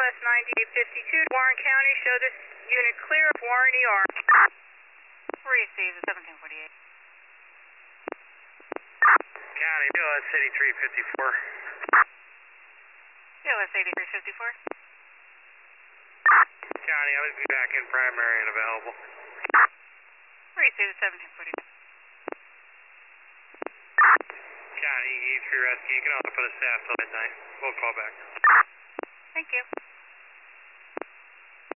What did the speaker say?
LS 9852, Warren County. Show this unit clear of Warren ER. Received 1748. County, LS 8354. LS 8354. County, I would be back in primary and available. Received 1748. County, E3 rescue. You can also put a staff till midnight. We'll call back. Thank you.